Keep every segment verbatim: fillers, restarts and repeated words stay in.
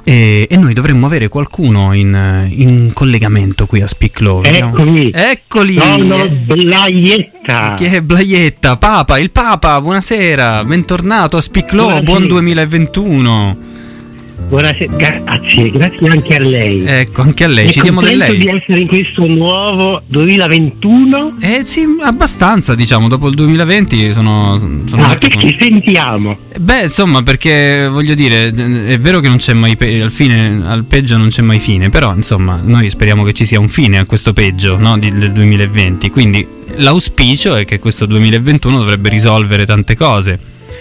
E, e noi dovremmo avere qualcuno in, in collegamento qui a Speak Low. Eccoli. Eccoli. Nonno Blaietta. Che è Blaietta? Papa, il Papa, buonasera, bentornato a Speak Low, Buonasera. buon duemilaventuno. Buonasera, grazie, grazie anche a lei. Ecco, anche a lei, È ci diamo del lei. di essere in questo nuovo duemilaventuno. Eh sì, abbastanza, diciamo, dopo il duemilaventi sono... sono Ah, molto che con- ci sentiamo? Beh, insomma, perché voglio dire, è vero che non c'è mai pe- al fine, al peggio non c'è mai fine, però insomma, noi speriamo che ci sia un fine a questo peggio, no, di- del duemilaventi, quindi l'auspicio è che questo duemilaventuno dovrebbe risolvere tante cose.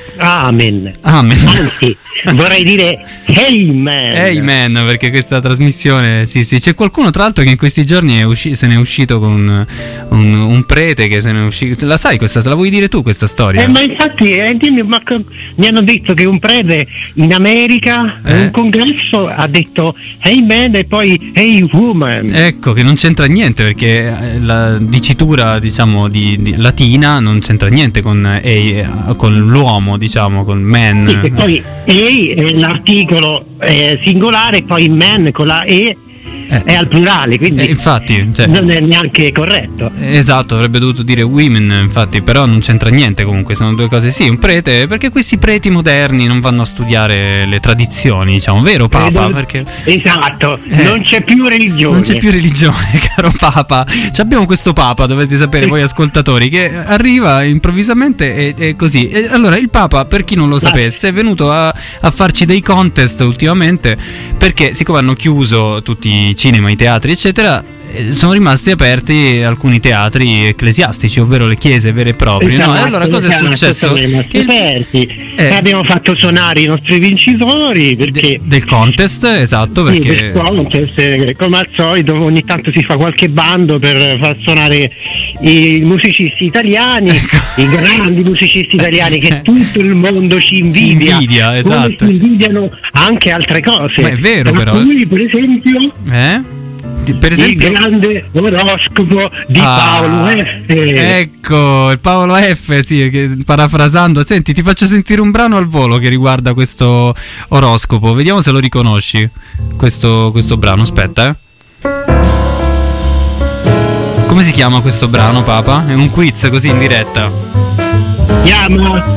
Amen. Amen. Anzi, vorrei dire Amen. Amen, perché questa trasmissione, sì sì, c'è qualcuno tra l'altro che in questi giorni è usci- se ne è uscito con un, un, un prete che se ne è uscito, la sai questa, se la vuoi dire tu questa storia? Eh, ma infatti eh, dimmi, ma co- mi hanno detto che un prete in America Eh? in un congresso ha detto Amen e poi Hey woman. Ecco, che non c'entra niente perché eh, la dicitura, diciamo, di, di latina non c'entra niente con, eh, con l'uomo, diciamo, con man. Sì, e poi E è l'articolo eh, singolare, poi man con la E Eh. è al plurale, quindi Eh, infatti, cioè, non è neanche corretto. esatto, avrebbe dovuto dire women, infatti, però non c'entra niente comunque, sono due cose. Sì, un prete, perché questi preti moderni non vanno a studiare le tradizioni, diciamo, vero Papa? Eh, non- Perché Esatto, Eh. non c'è più religione. non c'è più religione, caro Papa. Ci abbiamo questo Papa, dovete sapere voi ascoltatori, che arriva improvvisamente e, e così. E allora il Papa, per chi non lo sapesse, è venuto a, a farci dei contest ultimamente, perché siccome hanno chiuso tutti i cinema, i teatri, eccetera, eh, sono rimasti aperti alcuni teatri ecclesiastici, ovvero le chiese vere e proprie. No? E Esatto, allora cosa è esatto, successo? sono rimasti Che il- aperti. Eh. Abbiamo fatto suonare i nostri vincitori perché de- del contest, esatto, sì, perché... del contest, eh, come al solito ogni tanto si fa qualche bando per far suonare i musicisti italiani, Ecco. i grandi musicisti italiani che tutto il mondo ci invidia, Ci invidia, come esatto. ci invidiano anche altre cose. Ma è vero, Tra però. cui, per esempio, Eh? Di- Per esempio... il grande oroscopo di Ah, Paolo F. Ecco, il Paolo F, sì, che, parafrasando. Senti, ti faccio sentire un brano al volo che riguarda questo oroscopo. Vediamo se lo riconosci. Questo, questo brano, aspetta, eh. Come si chiama questo brano, Papa? È un quiz così in diretta. Chiama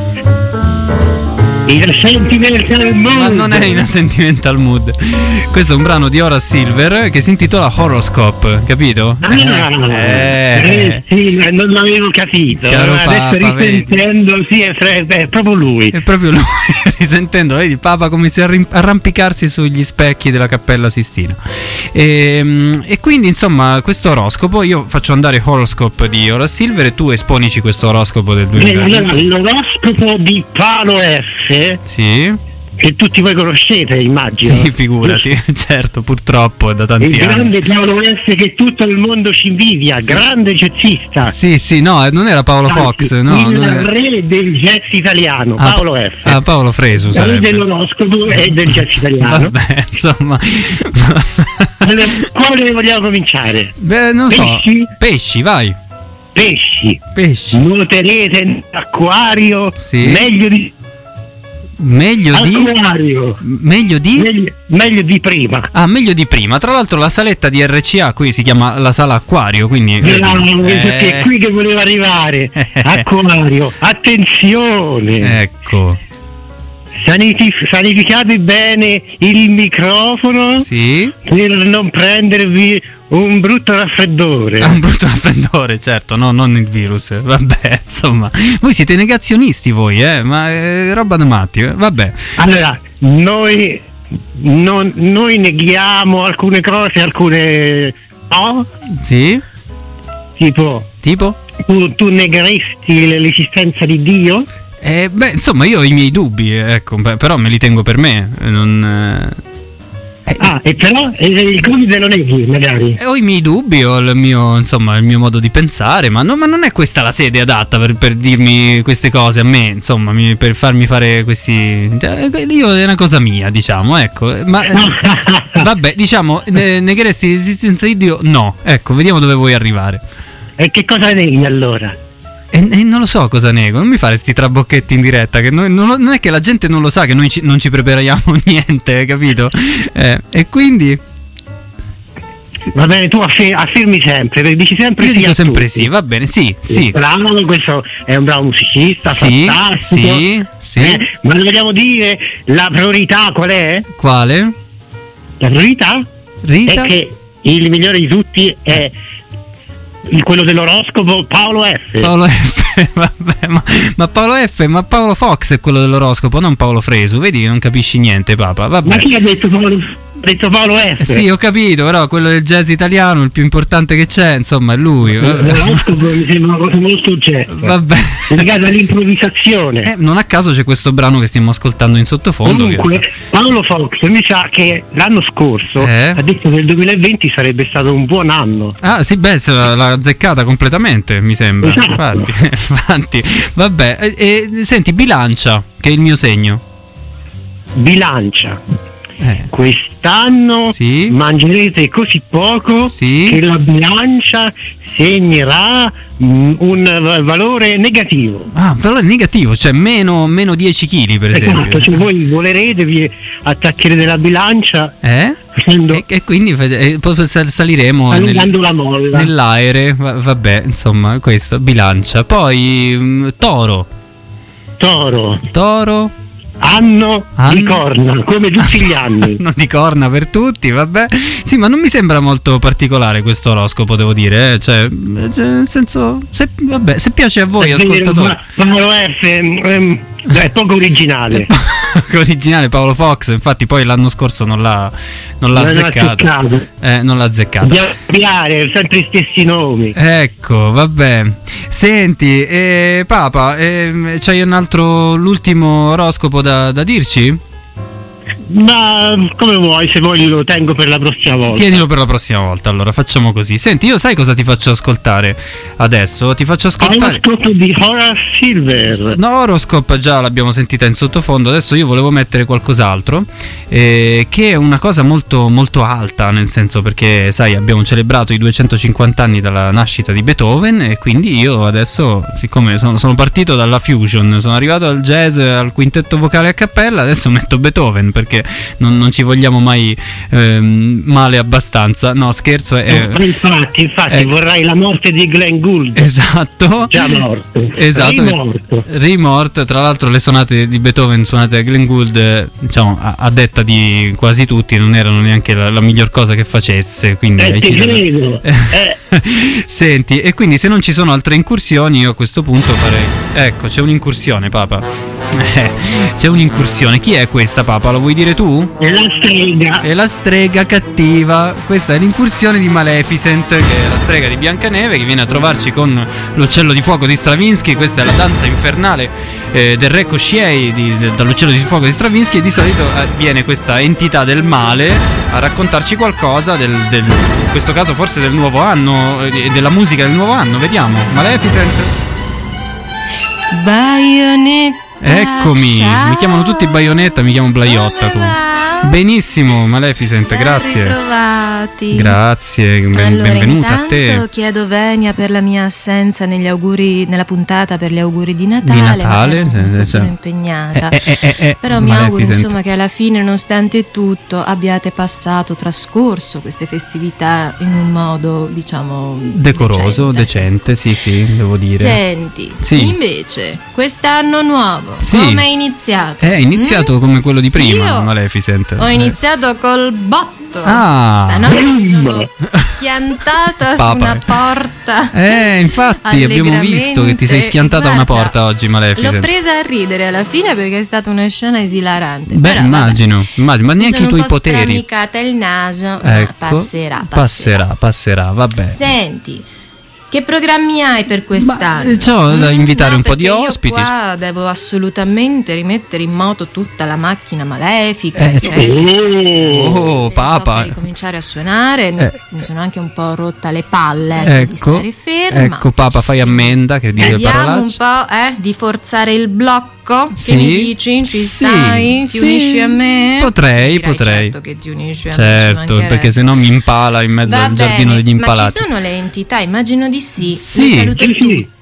il Sentimental Mood. Ma non è in a Sentimental Mood. Questo è un brano di Horace Silver che si intitola Horoscope, capito? Ah, Eh. eh, sì, non l'avevo capito. Caro Adesso Papa, risentendo, sì, è, è proprio lui. È proprio lui, risentendo, vedi, il Papa comincia a rim- arrampicarsi sugli specchi della Cappella Sistina. E, e quindi, insomma, questo oroscopo, io faccio andare Horoscope di Horace Silver e tu esponici questo oroscopo del Eh, allora, duemilaventi. l'oroscopo di Paolo F, Sì, che tutti voi conoscete, immagino. sì, figurati, certo, purtroppo è da Il tanti anni. grande Paolo F che tutto il mondo ci invidia, grande jazzista. Sì, sì, no, non era Paolo Anzi, Fox, no, il non era... re del jazz italiano, Ah, Paolo F. Ah, Paolo Fresu il re sarebbe. dell'oroscopo e del jazz italiano. Vabbè, insomma. Allora, quale vogliamo cominciare? Beh, non so. Pesci? Pesci, vai. Pesci. Pesci. Nuoterete nell'acquario Sì. meglio di Meglio di acquario. Meglio di Meglio, meglio di prima. Ah, meglio di prima. Tra l'altro la saletta di R C A qui si chiama la sala acquario, quindi Bravo, eh, perché è qui che volevo arrivare. Acquario, attenzione. Ecco. Sanitif- sanificate bene il microfono Sì. per non prendervi un brutto raffreddore. Ha un brutto raffreddore, certo, no, non il virus. Vabbè, insomma, voi siete negazionisti voi, eh, ma è roba da matti, eh? Vabbè. Allora, noi, non, noi neghiamo alcune cose, alcune no, Sì? tipo Tipo? tu, tu negheresti l'esistenza di Dio? Eh, beh, insomma, io ho i miei dubbi, eh, ecco, beh, però me li tengo per me, eh, non eh, Ah, e però eh, il Covid lo neghi magari? eh, ho i miei dubbi, ho il mio, insomma, il mio modo di pensare, ma, no, ma non è questa la sede adatta per, per dirmi queste cose a me, insomma, mi- per farmi fare questi cioè, io è una cosa mia, diciamo, ecco, ma eh, vabbè, diciamo, ne- negheresti l'esistenza di Dio? No, ecco, vediamo dove vuoi arrivare. E che cosa neghi allora? E, e non lo so cosa nego, non mi fare sti trabocchetti in diretta, che noi, non, non è che la gente non lo sa che noi ci, non ci prepariamo niente, capito? Eh, e quindi... Va bene, tu affi- affirmi sempre, dici sempre Io sì. dico sempre tutti. sì, va bene, sì, sì. Bravo, questo è un bravo musicista, Sì, fantastico. sì, sì. Eh, ma vogliamo dire la priorità qual è? Quale? La priorità Rita? è che il migliore di tutti è il- quello dell'oroscopo Paolo F. Paolo F, vabbè, ma, ma Paolo F, ma Paolo Fox è quello dell'oroscopo, non Paolo Fresu, vedi che non capisci niente, papà, vabbè. Ma chi ha detto Paolo, ha detto Paolo F? Eh sì, ho capito, però quello del jazz italiano, il più importante che c'è, insomma, è lui. L'oroscopo mi sembra una cosa molto oggettiva, Vabbè. legata all'improvvisazione. Eh, non a caso c'è questo brano che stiamo ascoltando in sottofondo. Comunque che... Paolo Fox mi sa che l'anno scorso Eh? ha detto che il duemilaventi sarebbe stato un buon anno. Ah sì, beh, se l'ha l'ha azzeccata completamente, mi sembra. Esatto. Infatti, infatti, vabbè. E, e, senti, bilancia, che è il mio segno. Bilancia. Eh. Quest'anno Sì. mangerete così poco Sì. che la bilancia segnerà mm, un v- valore negativo. Ah, valore negativo, cioè meno, meno dieci chili, per esempio. Esatto, cioè voi volerete, vi attaccherete la bilancia Eh? facendo, E, e quindi fa- e poi sal- saliremo nel- allungando la molla. nell'aere, va- vabbè, insomma, questo, bilancia. Poi mm, toro, Toro, toro, anno, Anno. di corna, come tutti gli anni. non di corna per tutti, vabbè. Sì, ma non mi sembra molto particolare questo oroscopo, devo dire, eh. Cioè, eh, cioè, nel senso, se, vabbè, se piace a voi, ascoltatori. Paolo F ehm, è poco originale. Originale Paolo Fox, infatti poi l'anno scorso non l'ha, non l'ha Non l'ha azzeccato. azzeccato. Eh, non l'ha azzeccato. Dobbiamo cambiare sempre gli stessi nomi. Ecco, vabbè. Senti, eh, Papa, eh, c'hai un altro, l'ultimo oroscopo da, da dirci? Ma come vuoi, se vuoi lo tengo per la prossima volta. Tienilo per la prossima volta, allora facciamo così. Senti, io sai cosa ti faccio ascoltare adesso? Ti faccio ascoltare... Horoscope di Horace Silver. No, Horoscope già l'abbiamo sentita in sottofondo, adesso io volevo mettere qualcos'altro, eh, che è una cosa molto, molto alta, nel senso perché, sai, abbiamo celebrato i duecentocinquanta anni dalla nascita di Beethoven e quindi io adesso, siccome sono, sono partito dalla fusion, sono arrivato al jazz, al quintetto vocale a cappella, adesso metto Beethoven perché non, non ci vogliamo mai ehm, male abbastanza. No, scherzo, è... Eh, infatti, infatti eh, vorrai la morte di Glenn Gould. Esatto. Già morto. Esatto. Rimorto. Rimorto. Tra l'altro le sonate di Beethoven suonate da Glenn Gould, eh, diciamo, a, a detta di quasi tutti, non erano neanche la, la miglior cosa che facesse. Quindi Eh, hai ti citato- credo. Eh. Senti, e quindi se non ci sono altre incursioni, io a questo punto farei... Ecco, c'è un'incursione, Papa. Eh, c'è un'incursione. Chi è questa, Papa? Lo vuoi dire tu? È la strega. È la strega cattiva. Questa è l'incursione di Maleficent, che è la strega di Biancaneve, che viene a trovarci con l'uccello di fuoco di Stravinsky. Questa è la danza infernale eh, del re Kosciei di, de, dall'uccello di fuoco di Stravinsky. E di solito eh, viene questa entità del male a raccontarci qualcosa del, del, in questo caso forse del nuovo anno e eh, della musica del nuovo anno. Vediamo. Maleficent. Baionetta. Eccomi, ciao. mi chiamano tutti Baionetta, mi chiamo Blaiotta. Come va? Benissimo, Maleficent, Ben grazie. ritrovati. Grazie, ben- allora, benvenuta a intanto te. chiedo venia per la mia assenza negli auguri, nella puntata per gli auguri di Natale. Di Natale, ma ero cioè- sono impegnata. Eh, eh, eh, eh, Però mi auguro Maleficent. insomma che alla fine, nonostante tutto, abbiate passato, trascorso queste festività in un modo, diciamo, Decoroso, decente. decente, sì, sì, devo dire. Senti, Sì. invece, quest'anno nuovo, Sì. come è iniziato? È iniziato Mm? come quello di prima, Io Maleficent. Ho Eh. iniziato col botto. Ah. Stanotte mi sono Boom. schiantata su Papa. una porta. Eh, infatti abbiamo visto che ti sei schiantata a una Guarda, porta oggi, L'ho Maleficent. presa a ridere alla fine perché è stata una scena esilarante. Beh, Però, vabbè, immagino, immagino, ma mi neanche i sono tuoi un po' poteri. stramicata il naso, ma Ecco, passerà, passerà. passerà, passerà, vabbè. Senti, che programmi hai per quest'anno? Ma, eh, c'ho da invitare no, un po' di perché io ospiti. qua devo assolutamente rimettere in moto tutta la macchina malefica. Eh, cioè, Oh, so Papa. che ricominciare a suonare, mi, Eh. mi sono anche un po' rotta le palle ecco, di Ecco, stare ferma. ecco, Papa, fai ammenda che dice Vediamo un parolacce. po' eh, di forzare il blocco. Sì, Che mi dici? Ci sì, stai? Ti sì, unisci a me? potrei, Dirai potrei. Certo che ti unisci a me. ci Certo, mancherebbe. perché sennò mi impala in mezzo Va al giardino bene, degli ma impalati. ci sono le entità? Immagino di sì. Sì. Le saluto Sì, sì. tutte.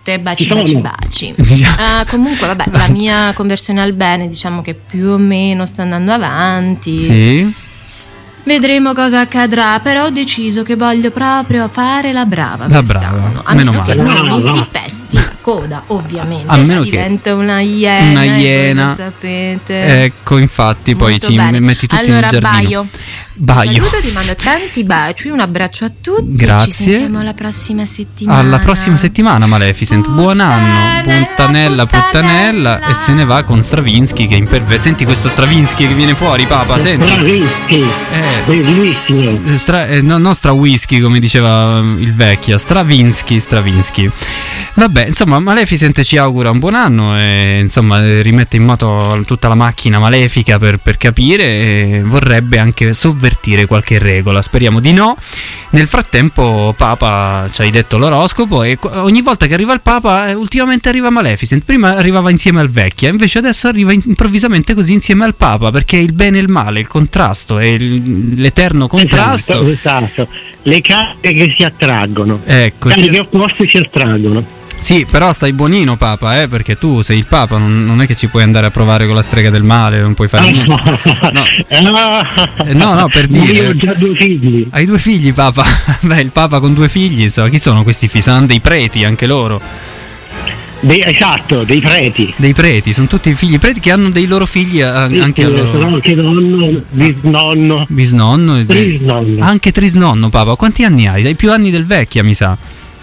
tutte, baci Ci sono. baci baci. Uh, comunque vabbè, la mia conversione al bene diciamo che più o meno sta andando avanti. Sì. Vedremo cosa accadrà, però ho deciso che voglio proprio fare la brava La quest'anno. brava, A meno meno che male. non mi Brava. si pesti la coda, ovviamente. A meno che- diventa una iena. Una e voi iena. lo sapete. Ecco, infatti, poi Molto ci bene. metti tutti allora, nel giardino. Baio. Baio. Ti saluto, ti mando tanti baci, un abbraccio a tutti. Grazie. Ci sentiamo la prossima settimana. Alla prossima settimana, Maleficent. Buon anno, puntanella, puttanella. E se ne va con Stravinsky che imperve. Senti questo Stravinsky che viene fuori, Papa. Senti. Bravissimi, Eh. bellissimo. Stra- eh, no, non Strawhisky come diceva mm, il vecchio, Stravinsky, Stravinsky. Vabbè, insomma, Maleficent ci augura un buon anno e insomma eh, rimette in moto tutta la macchina malefica per, per capire e vorrebbe anche sovvertire qualche regola. Speriamo di no. Nel frattempo Papa ci hai detto l'oroscopo e qu- ogni volta che arriva il Papa eh, ultimamente arriva Maleficent. Prima arrivava insieme al vecchio, invece adesso arriva in- improvvisamente così insieme al Papa, perché il bene e il male, il contrasto e il- l'eterno contrasto. Esatto, esatto. Le carte che si attraggono. Ecco, Carte sì. che opposte si attraggono. Sì, però stai buonino, Papa, eh, perché tu sei il Papa, non, non è che ci puoi andare a provare con la strega del male, non puoi fare niente. No. Eh, no, no, per Ma dire. Io ho già due figli. Hai due figli, Papa? Beh, il Papa con due figli, insomma, chi sono questi figli? Saranno dei preti anche loro. Dei- esatto, dei preti. Dei preti, sono tutti figli preti che hanno dei loro figli a- Sì, anche sì, a loro sono anche nonno, bisnonno. bisnonno. e dei- Trisnonno. Anche trisnonno, Papa. Quanti anni hai? Hai più anni del vecchia, mi sa.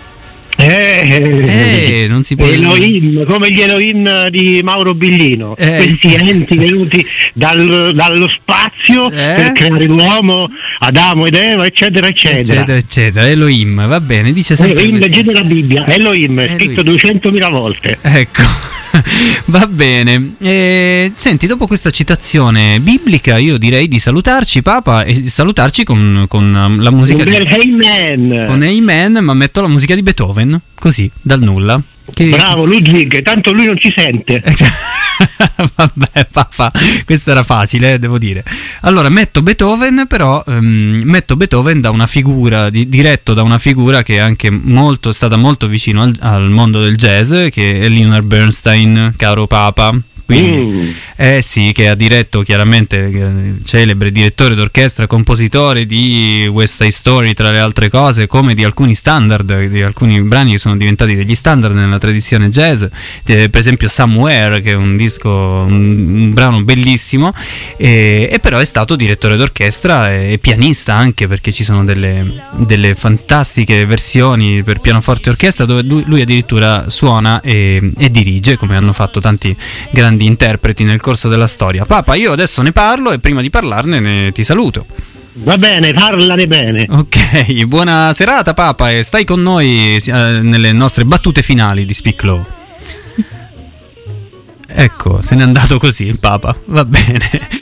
Eh, Eh, non si può. Elohim, come gli Elohim di Mauro Billino, Eh, questi enti venuti dal- dallo spazio Eh? per creare l'uomo, Adamo ed Eva, eccetera, eccetera. Eccetera, eccetera. Elohim, va bene, dice sempre. Elohim, queste- leggete la Bibbia, Elohim, è Elohim. scritto duecentomila volte. Ecco, va bene. Eh, senti, dopo questa citazione biblica, io direi di salutarci, Papa, e salutarci con, con um, la musica di, Amen. con Amen, ma metto la musica di Beethoven, così, dal nulla. Che... Bravo Ludwig, tanto lui non ci sente. Vabbè, Papa, questo era facile, eh, devo dire. Allora, metto Beethoven, però ehm, metto Beethoven da una figura, di, diretto da una figura che è anche molto, è stata molto vicino al, al mondo del jazz, che è Leonard Bernstein, caro Papa. Quindi, Mm. eh sì, che ha diretto chiaramente, eh, celebre direttore d'orchestra, compositore di West Side Story, tra le altre cose, come di alcuni standard, di alcuni brani che sono diventati degli standard nella tradizione jazz, eh, per esempio Somewhere, che è un disco, un, un brano bellissimo, e, e però è stato direttore d'orchestra e, e pianista anche, perché ci sono delle, delle fantastiche versioni per pianoforte e orchestra dove lui, lui addirittura suona e, e dirige, come hanno fatto tanti grandi interpreti nel corso della storia. Papa, io adesso ne parlo e prima di parlarne ne, ti saluto. Va bene, parlane bene. Ok, buona serata, Papa, e stai con noi eh, nelle nostre battute finali di Speak Low. Ecco, se n'è andato così il Papa, va bene.